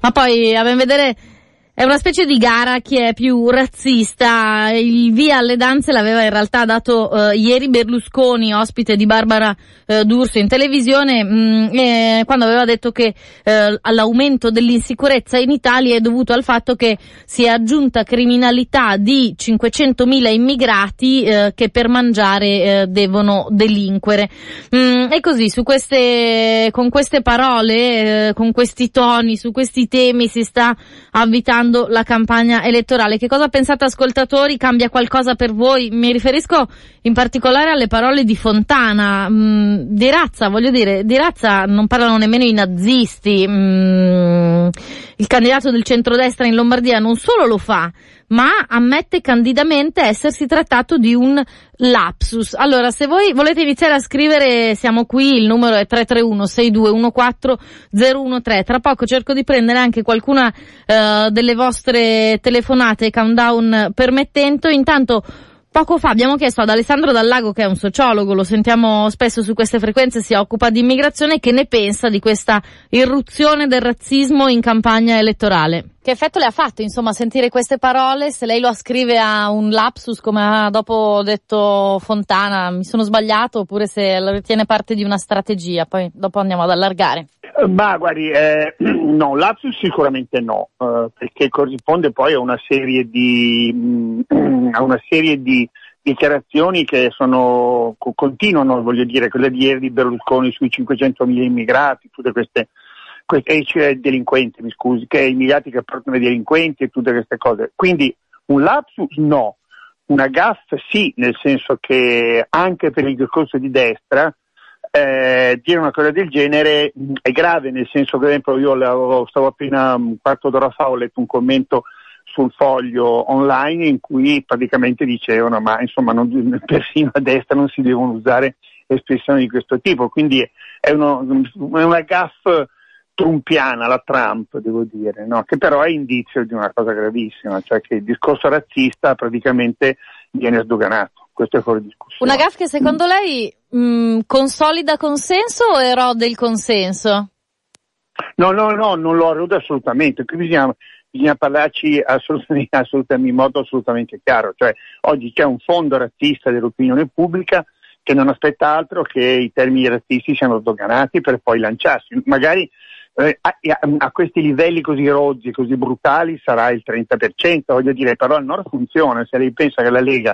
Ma poi, a ben vedere, è una specie di gara chi è più razzista. Il via alle danze l'aveva in realtà dato ieri Berlusconi, ospite di Barbara D'Urso in televisione, quando aveva detto che l'aumento dell'insicurezza in Italia è dovuto al fatto che si è aggiunta criminalità di 500.000 immigrati che per mangiare devono delinquere. E così con queste parole, con questi toni, su questi temi si sta avvitando la campagna elettorale. Che cosa pensate, ascoltatori? Cambia qualcosa per voi? Mi riferisco in particolare alle parole di Fontana, di razza, voglio dire, di razza non parlano nemmeno i nazisti. Il candidato del centrodestra in Lombardia non solo lo fa, ma ammette candidamente essersi trattato di un lapsus. Allora, se voi volete iniziare a scrivere, siamo qui, il numero è 331-6214-013. Tra poco cerco di prendere anche qualcuna delle vostre telefonate, countdown permettendo. Intanto, poco fa abbiamo chiesto ad Alessandro Dallago, che è un sociologo, lo sentiamo spesso su queste frequenze, si occupa di immigrazione, che ne pensa di questa irruzione del razzismo in campagna elettorale. Che effetto le ha fatto, insomma, sentire queste parole? Se lei lo ascrive a un lapsus, come ha dopo detto Fontana, mi sono sbagliato, oppure se lo ritiene parte di una strategia, poi dopo andiamo ad allargare. Ma guardi, no, lapsus sicuramente no, perché corrisponde poi a una serie di dichiarazioni che continuano, voglio dire, quelle di ieri di Berlusconi sui 500.000 immigrati, tutte queste delinquenti, mi scusi, che immigrati che portano i delinquenti e tutte queste cose. Quindi un lapsus no, una gaffe sì, nel senso che anche per il discorso di destra dire una cosa del genere è grave, nel senso che, per esempio, io stavo appena un quarto d'ora fa, ho letto un commento sul Foglio online in cui praticamente dicevano ma insomma persino a destra non si devono usare espressioni di questo tipo, quindi è una gaffe trumpiana, la Trump, devo dire, no? Che però è indizio di una cosa gravissima, cioè che il discorso razzista praticamente viene sdoganato. Questo è fuori discussione. Una gaffe che secondo lei consolida consenso o erode il consenso? No, non lo erode assolutamente. Qui bisogna parlarci assolutamente in modo assolutamente chiaro. Cioè, oggi c'è un fondo razzista dell'opinione pubblica che non aspetta altro che i termini razzisti siano sdoganati per poi lanciarsi. Magari a questi livelli così rozzi, così brutali sarà il 30%, voglio dire, però il Nord funziona. Se lei pensa che la Lega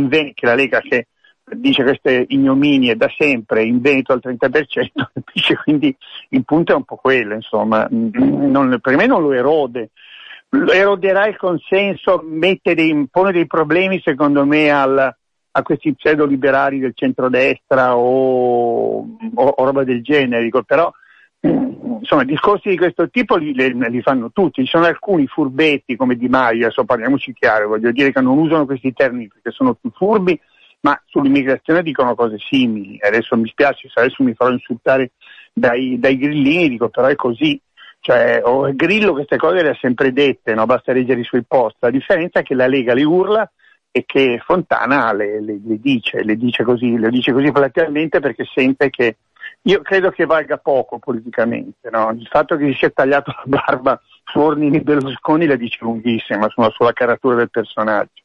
che dice queste ignominie da sempre in Veneto al 30%, quindi il punto è un po' quello, insomma, per me non lo erode. Eroderà il consenso, pone dei problemi secondo me a questi pseudo-liberali del centrodestra o roba del genere, dico, però insomma discorsi di questo tipo li fanno tutti. Ci sono alcuni furbetti come Di Maio, adesso parliamoci chiaro, voglio dire che non usano questi termini perché sono più furbi, ma sull'immigrazione dicono cose simili. Adesso mi spiace se adesso mi farò insultare dai grillini, dico, però è così. Cioè, Grillo queste cose le ha sempre dette, no? Basta leggere i suoi post. La differenza è che la Lega le urla e che Fontana le dice così platealmente, perché sente che, io credo che valga poco politicamente, no? Il fatto che si sia tagliato la barba su ordini di Berlusconi la dice lunghissima sulla caratura del personaggio.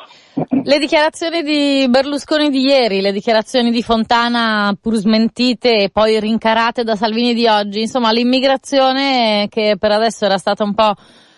Le dichiarazioni di Berlusconi di ieri, le dichiarazioni di Fontana pur smentite e poi rincarate da Salvini di oggi, insomma l'immigrazione che per adesso era stata un po'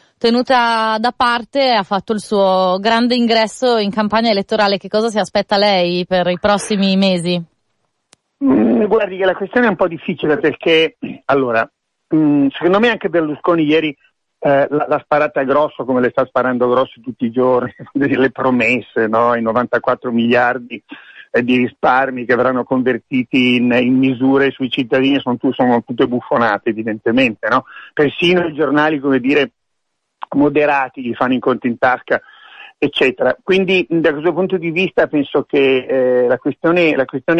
tenuta da parte ha fatto il suo grande ingresso in campagna elettorale. Che cosa si aspetta lei per i prossimi mesi? Guardi che la questione è un po' difficile perché, allora, secondo me anche Berlusconi ieri l'ha sparata grosso come le sta sparando grosso tutti i giorni, le promesse, no? I 94 miliardi di risparmi che verranno convertiti in misure sui cittadini sono tutte buffonate evidentemente, no? Persino i giornali, come dire, moderati gli fanno in conto in tasca, eccetera. Quindi da questo punto di vista penso che la questione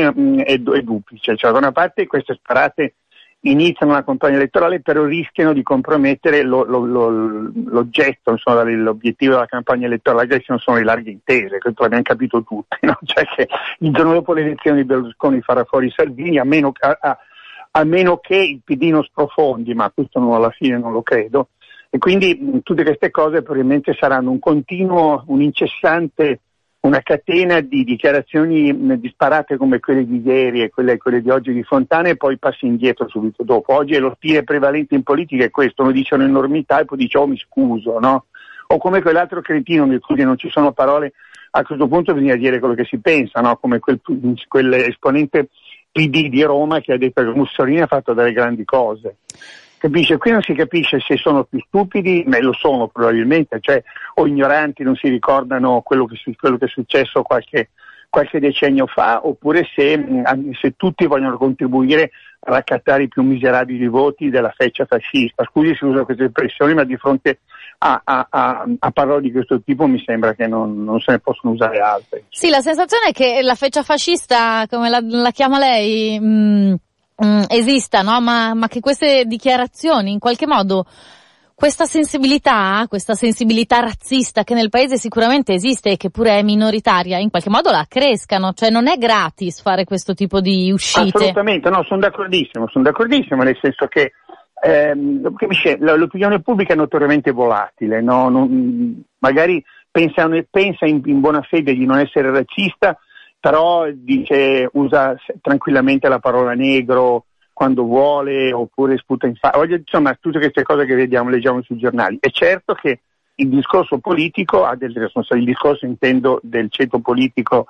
è duplice, cioè da una parte queste sparate iniziano una campagna elettorale, però rischiano di compromettere l'oggetto, insomma, l'obiettivo della campagna elettorale, che non sono le larghe intese, questo l'abbiamo capito tutti, no? Cioè che il giorno dopo le elezioni Berlusconi farà fuori Salvini, a meno che il PD non sprofondi, ma questo alla fine non lo credo, E quindi tutte queste cose probabilmente saranno un continuo, un incessante, una catena di dichiarazioni disparate come quelle di ieri e quelle di oggi di Fontana, e poi passi indietro subito dopo. Oggi è lo stile prevalente in politica, è questo: uno dice un'enormità e poi dice mi scuso, no? O come quell'altro cretino, mi scusi, non ci sono parole, a questo punto bisogna dire quello che si pensa, no? Come quell'esponente PD di Roma che ha detto che Mussolini ha fatto delle grandi cose. Capisce? Qui non si capisce se sono più stupidi, ma lo sono probabilmente, cioè, o ignoranti, non si ricordano quello che è successo qualche decennio fa, oppure se tutti vogliono contribuire a raccattare i più miserabili voti della feccia fascista. Scusi se uso queste espressioni, ma di fronte a parole di questo tipo mi sembra che non se ne possono usare altre. Sì, la sensazione è che la feccia fascista, come la chiama lei, esista, no? Ma che queste dichiarazioni, in qualche modo, questa sensibilità razzista che nel paese sicuramente esiste e che pure è minoritaria, in qualche modo la accrescano. Cioè non è gratis fare questo tipo di uscite. Assolutamente, no, sono d'accordissimo, nel senso che capisce, l'opinione pubblica è notoriamente volatile, no? Magari pensa in buona fede di non essere razzista, però usa tranquillamente la parola negro quando vuole, oppure sputa in faccia. Insomma, tutte queste cose che leggiamo sui giornali. È certo che il discorso politico ha delle responsabilità, il discorso intendo del ceto politico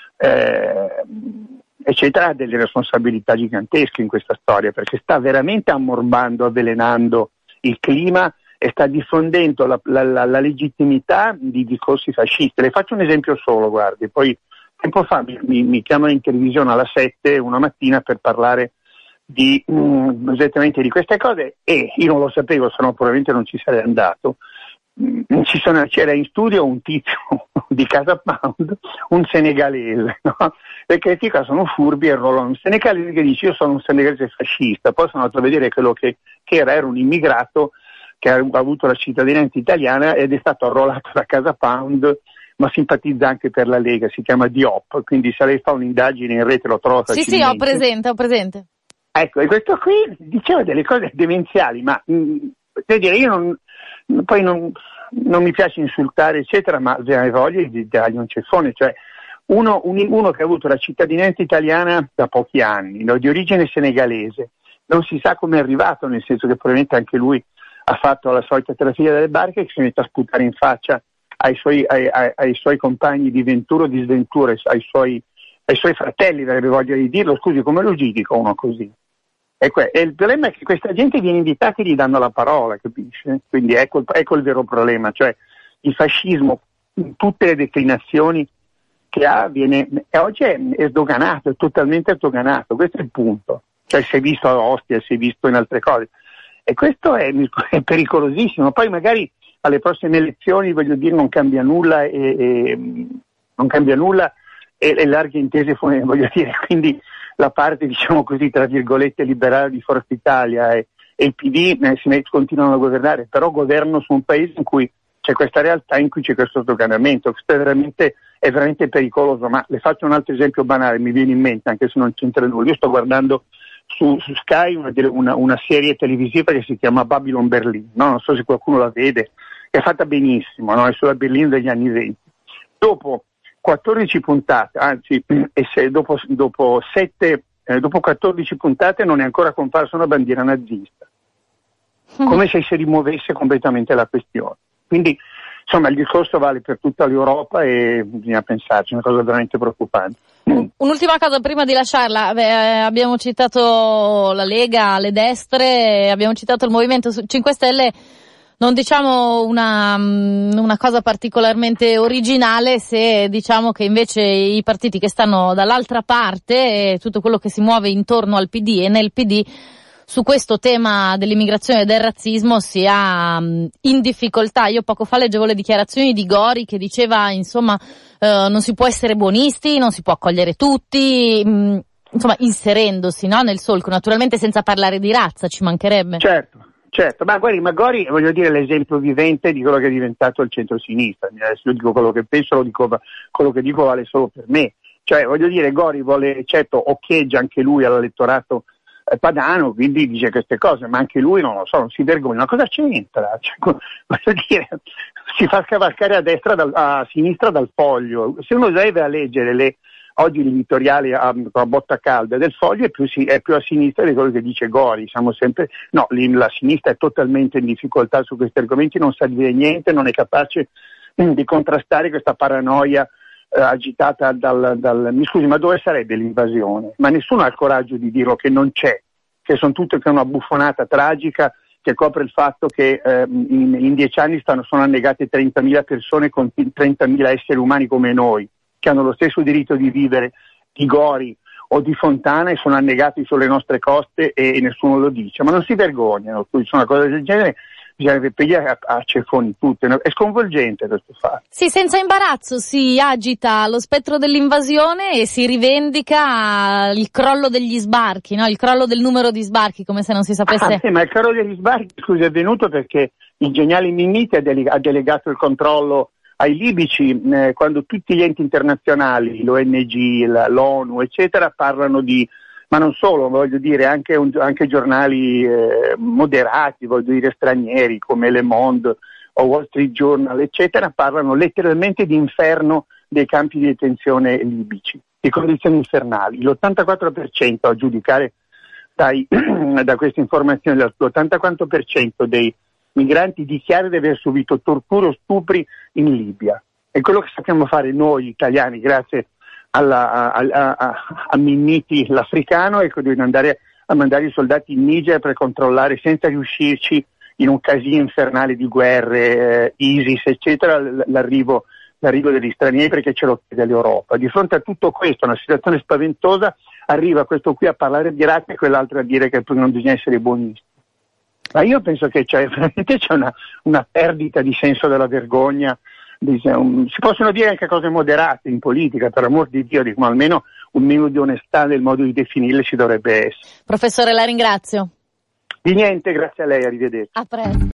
eccetera, ha delle responsabilità gigantesche in questa storia, perché sta veramente ammorbando, avvelenando il clima e sta diffondendo la legittimità di discorsi fascisti. Le faccio un esempio solo, guardi, poi tempo fa mi chiamano in televisione alla 7 una mattina per parlare esattamente di queste cose, e io non lo sapevo, se no probabilmente non ci sarei andato. C'era in studio un tizio di Casa Pound, un senegalese, no? Perché questi qua sono furbi e rollano. Un senegalese che dice: io sono un senegalese fascista. Poi sono andato a vedere quello che era un immigrato che ha avuto la cittadinanza italiana ed è stato arruolato da Casa Pound, ma simpatizza anche per la Lega, si chiama Diop, quindi se lei fa un'indagine in rete lo trova facilmente. Sì, ho presente. Ecco, e questo qui diceva delle cose demenziali, ma per dire, io non mi piace insultare, eccetera, ma avevo voglia di dargli un ceffone, cioè uno che ha avuto la cittadinanza italiana da pochi anni, no, di origine senegalese, non si sa come è arrivato, nel senso che probabilmente anche lui ha fatto la solita trafila delle barche, che si mette a sputare in faccia ai suoi compagni di ventura o di sventura, ai suoi fratelli, avrebbe voglia di dirlo. Scusi, come lo giudico uno così? E il problema è che questa gente viene invitata e gli danno la parola, capisce? Quindi ecco il vero problema, cioè il fascismo in tutte le declinazioni che ha oggi è sdoganato, è totalmente sdoganato, questo è il punto. Cioè si è visto a Ostia, si è visto in altre cose, e questo è pericolosissimo. Poi magari alle prossime elezioni, voglio dire, non cambia nulla e larghe intese, voglio dire, quindi la parte, diciamo così, tra virgolette, liberale di Forza Italia e il PD continuano a governare, però governano su un paese in cui c'è questa realtà, in cui c'è questo sdoganamento. Questo è veramente pericoloso. Ma le faccio un altro esempio banale, mi viene in mente, anche se non c'entra nulla. Io sto guardando su Sky una serie televisiva che si chiama Babylon Berlin, no? Non so se qualcuno la vede, è fatta benissimo, no? È sulla Berlino degli anni 20. Dopo 14 puntate, anzi, dopo 14 puntate non è ancora comparsa una bandiera nazista, come se si rimuovesse completamente la questione. Quindi, insomma, il discorso vale per tutta l'Europa e bisogna pensarci, è una cosa veramente preoccupante. Un'ultima cosa prima di lasciarla, abbiamo citato la Lega, le destre, abbiamo citato il Movimento 5 Stelle. Non diciamo una cosa particolarmente originale se diciamo che invece i partiti che stanno dall'altra parte e tutto quello che si muove intorno al PD e nel PD su questo tema dell'immigrazione e del razzismo sia in difficoltà. Io poco fa leggevo le dichiarazioni di Gori che diceva, insomma, non si può essere buonisti, non si può accogliere tutti, insomma, inserendosi, no, nel solco, naturalmente senza parlare di razza, ci mancherebbe. Certo, ma guardi, Gori, voglio dire, l'esempio vivente di quello che è diventato il centro-sinistra. Adesso io dico quello che penso, quello che dico vale solo per me. Cioè, voglio dire, Gori certo, occhieggia anche lui all'elettorato padano, quindi dice queste cose, ma anche lui non lo so, non si vergogna. Ma cosa c'entra? Cioè, voglio dire, si fa scavalcare a sinistra dal Foglio. Se uno deve a leggere oggi l'editoriale a botta calda del Foglio è più a sinistra di quello che dice Gori. La sinistra è totalmente in difficoltà su questi argomenti, non sa dire niente, non è capace di contrastare questa paranoia agitata mi scusi, ma dove sarebbe l'invasione? Ma nessuno ha il coraggio di dirlo che non c'è, che che è una buffonata tragica che copre il fatto che in 10 anni sono annegate 30.000 persone con 30.000 esseri umani come noi, che hanno lo stesso diritto di vivere di Gori o di Fontana e sono annegati sulle nostre coste e nessuno lo dice. Ma non si vergognano, su una cosa del genere bisognerebbe pigliare a ceffoni tutte, no? È sconvolgente questo fatto. Sì, senza imbarazzo si agita lo spettro dell'invasione e si rivendica il crollo degli sbarchi, no? Il crollo del numero di sbarchi, come se non si sapesse. Sì, ma il crollo degli sbarchi, scusi, è avvenuto perché il geniale Minniti ha delegato il controllo ai libici, quando tutti gli enti internazionali, l'ONG, l'ONU, eccetera, parlano ma non solo, voglio dire, anche giornali moderati, voglio dire stranieri come Le Monde o Wall Street Journal, eccetera, parlano letteralmente di inferno dei campi di detenzione libici, di condizioni infernali. L'84%, a giudicare da queste informazioni, l'84% dei migranti dichiara di aver subito torture o stupri in Libia. E quello che sappiamo fare noi italiani, grazie a Minniti l'africano, è quello di andare a mandare i soldati in Niger per controllare, senza riuscirci, in un casino infernale di guerre, ISIS, eccetera, l'arrivo degli stranieri, perché ce lo chiede l'Europa. Di fronte a tutto questo, una situazione spaventosa, arriva questo qui a parlare di Iraq e quell'altro a dire che non bisogna essere buonisti. Ma io penso che veramente c'è una perdita di senso della vergogna. Si possono dire anche cose moderate in politica, per amor di Dio, ma almeno un minimo di onestà nel modo di definirle ci dovrebbe essere. Professore, la ringrazio. Di niente, grazie a lei, arrivederci. A presto.